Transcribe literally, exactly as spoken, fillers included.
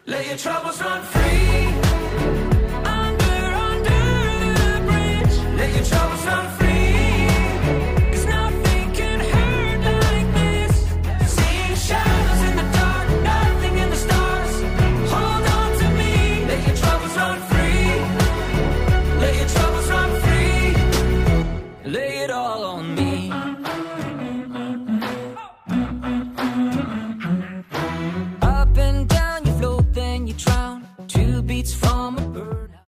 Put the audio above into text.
Let your troubles run free. Under, under the bridge. Let your troubles run free.